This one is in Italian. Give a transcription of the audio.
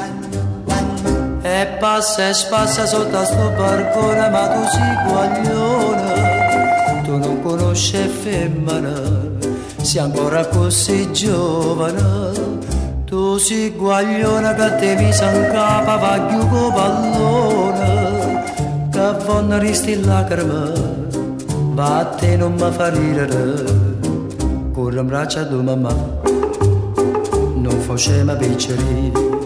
E passa sotto a sto barcone, ma tu sei guaglione, tu non conosci femmina, sei ancora così giovane. Tu sei guaglione che te mi san capa, va giù con pallone, che vanno risti lacrime, ma a te non mi fa ridere, corre in braccia a tua mamma, non facciamo picceri.